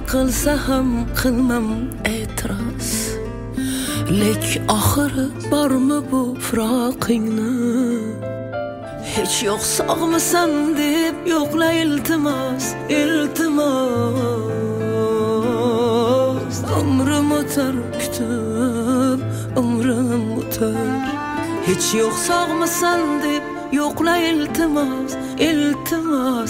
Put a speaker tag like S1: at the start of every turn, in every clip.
S1: qilsa ham qilmam e'tiroz. Lek oxiri bormi bu firoqingni? Hech yo'q sog'misan deb yo'qla iltimos, iltimos. Umrim o'tar kutib, umrim o'tar. Hech yo'q sog'misan deb yo'qla iltimos, iltimos.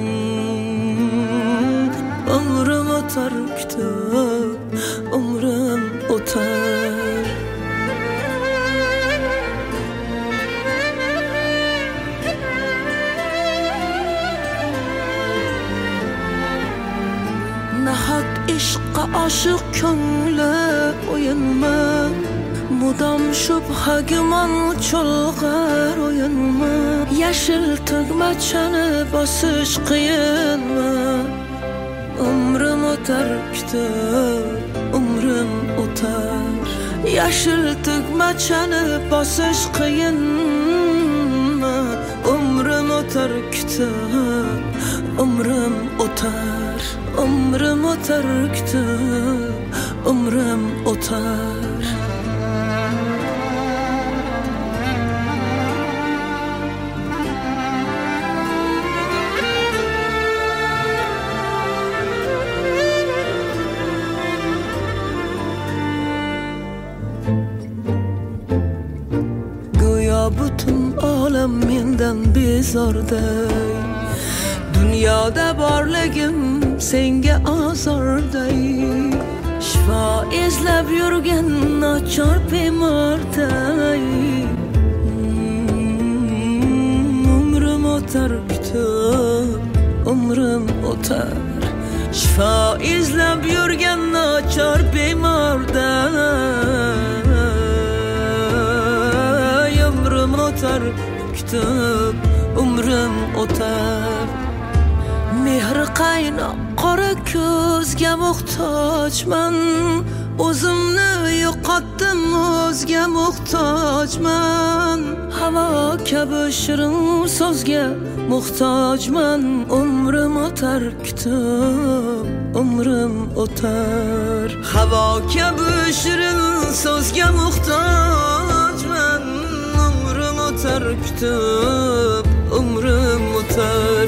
S1: Umrim o'tar kutib, umrim o'tar. Nahot ishqqa oshiq ko'ngli o'yinma, mudom shubha gumon cho'lg'ar o'yinma. Yashil tugmachani bosish qiyinmi? Umrim o'tar kutib, umrim o'tar. Yashil tugmachani bosish qiyinmi? Umrim o'tar kutib, umrim o'tar. Umrim o'tar kutib, umrim o'tar. Go'yo butun olam mendan bezorday. Dunyoda borligim senga ozorday. Shifo izlab yurgan nochor bemorday. Umrim o'tar kutib, umrim o'tar. Shifo izlab yurgan nochor bemorday. Umrim o'tar kutib, umrim o'tar. Mehri qaynoq qora ko'zga muhtojman. O'zimni yo'qotdim, o'zga muhtojman. Havo kabi shirin so'zga muhtojman. Umrim o'tar kutib, umrim o'tar. Havo kabi shirin so'zga muhtojman. Umrim o'tar kutib, umrim o'tar.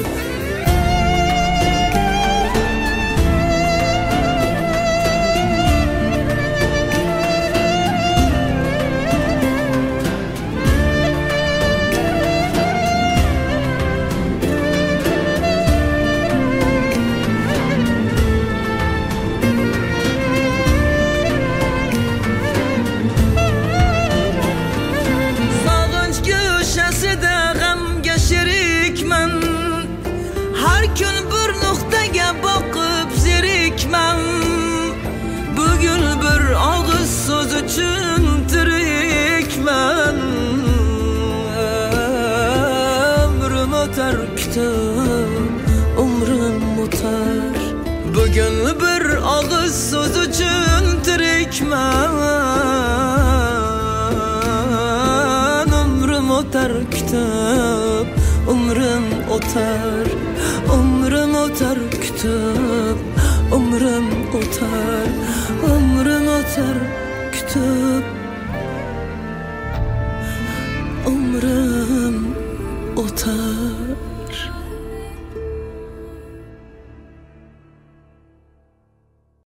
S1: Bugün bir og'iz so'z uchun tirikman. Umrim o'tar kutib, umrim o'tar. Bugün bir og'iz so'z uchun tirikman. Umrim o'tar kutib, umrim o'tar. Umrim o'tar kutib, umrim o'tar. Umrim o'tar kutib, umrim o'tar.